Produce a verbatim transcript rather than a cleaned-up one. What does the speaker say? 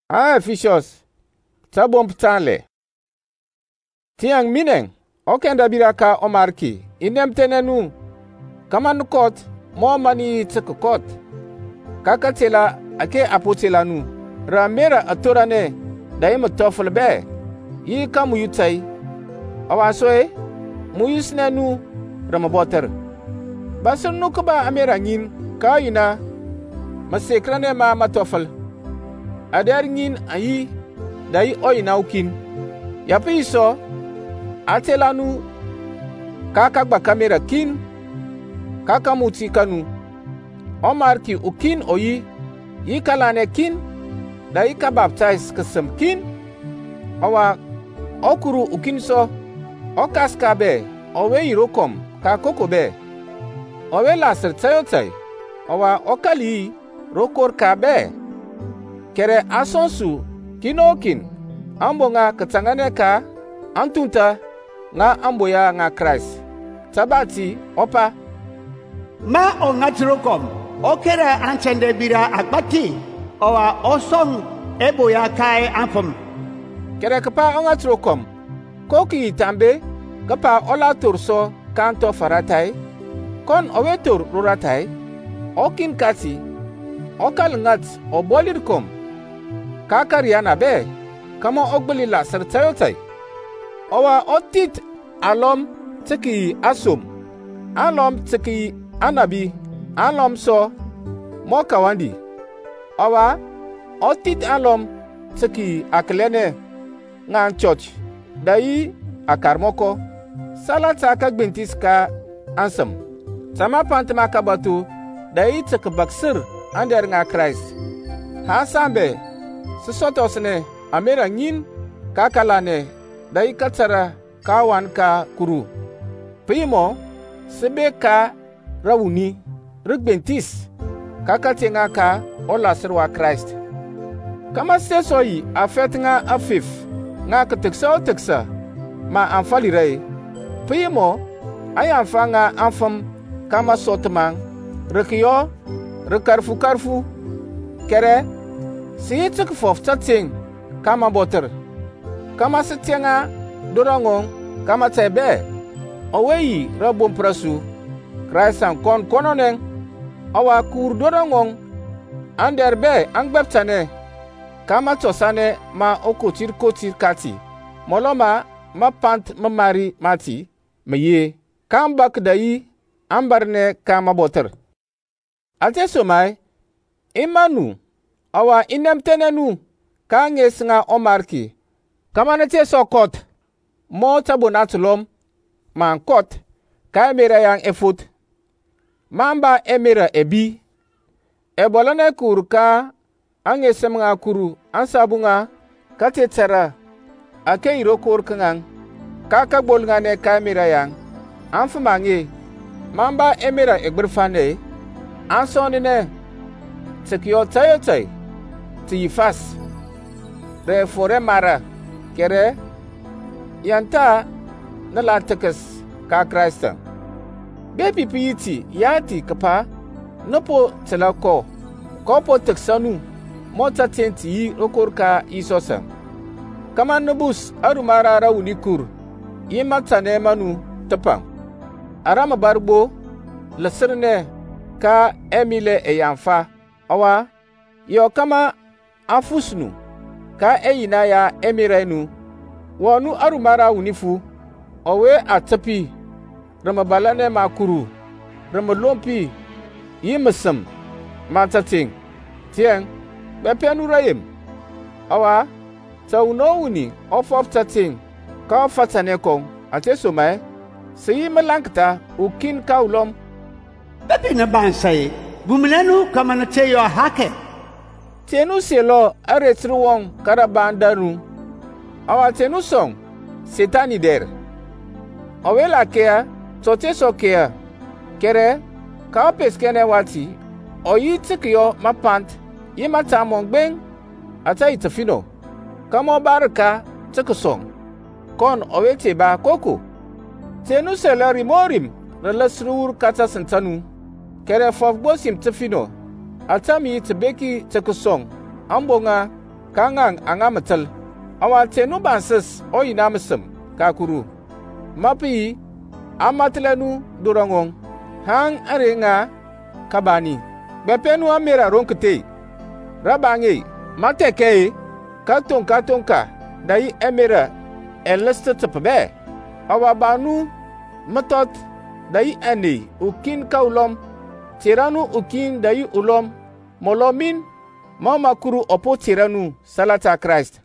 a Ephesus tabom ptanle tiang mineng okenda biraka omarki inem tenenu kaman kot mo mani tsekot kakatela ake apotelanu ramera atorane daima tofel be yi kamu yutai awasoe muyusnenu ramaboter basir nukuba amera ngin kayina masekrane ma matofel adar ngin ayi dai oyina ukin yapi iso atelanu kaka gba kamera kin kaka muti kanu omarki ukin oyi yi kalane kin dai ka baptize kesem kin awa okuru ukin so okaska be owe irokom ka koko be owe lasir tayotai awa okali rokor ka be kere asonsu kinokin ambo nga katangane ka antunta nga ambo ya nga Christ tabati opa ma o ngatrokom o kere anchende bira akbati owa osong ebo ya kai anfum kere kapa ongatrokom koki tambe kapa ola turso kanto faratai kon owetur ruratai okin kati okal ngat obolirkom kakariana be kama ogbeli la sertayotai owa otit alom tiki asom alom tiki anabi alom so mokawandi owa otit alom tiki aklene ngan church dai akarmoko salata ka gbentis ka ansam sama pantma ka batu dai tiki baksir ander nga Christ hasambe sisotosne amera ngin kakalane dai katsara kawan ka kuru primo sebe ka rawuni rigbentis kakatenga ka olasirwa Christ kama sesoyi afetnga afif nga kateksa teksa ma anfalirai primo ayanfa nga anfam kama sotman rikiyo rikarfu karfu kere si tuk fof tating kama boter kama sitenga dorangong kama tebe oweyi rabom prasu Christan kon kononeng awa kur dorangong anderbe angbeptane kama tosane ma okotir kotir kati moloma ma pant mamari mati meye kambak dayi ambarne kama boter ate somai imanu awa inem tenenu ka ngesinga omarki kamanete sokot mo tabonatulom man kot ka emera yang efut mamba emera ebi ebolane kur ka angesemnga kuru ansabunga katetera ake irokor kangang kaka bolnga ne ka emera yang anfumange mamba emera egberfane ansonine tsikyo tayotai tiyifas re fore mara kere yanta na latakas ka Christa bebi piti yati kapa nopo telako kopo teksanu mota tenti yi rokorka isosa kama nubus arumara rawunikur yi matane manu tapa arama barbo lasirne ka emile eyanfa awa yo kama afusnu ka eyina ya emirenu wonu arumara unifu owe atapi ramabalane makuru ramalompi yimisam matating tieng bepenu rayem awa taunowuni ofof tating ka fatane kong atesomai seyi melankta ukin kaulom bepe na bansai bumlenu kama na teyo hake tenu selo aretru wong karabandanu awa tenu song setani der awela kea tote so kea kere ka peskene wati oyi tikyo mapant yimata mongbeng ata itafino kama baraka tikosong kon owete ba koko tenu selo rimorim relasrur kata sentanu kere fof bosim tafino atami tebeki tekosong ambonga ka ngang anga metel. Awa tenu banses o ina mesem ka kuru. Mapi amatlenu durangong. Hang arenga kabani. Bepenu amera ronkete. Rabange mateke katonka tonka dai emera eleste tepebe. Awa banu matot dai ane ukin kaulom. Tiranu ukin dai ulom. Molomin mama kuru opo tiranu salata Christ.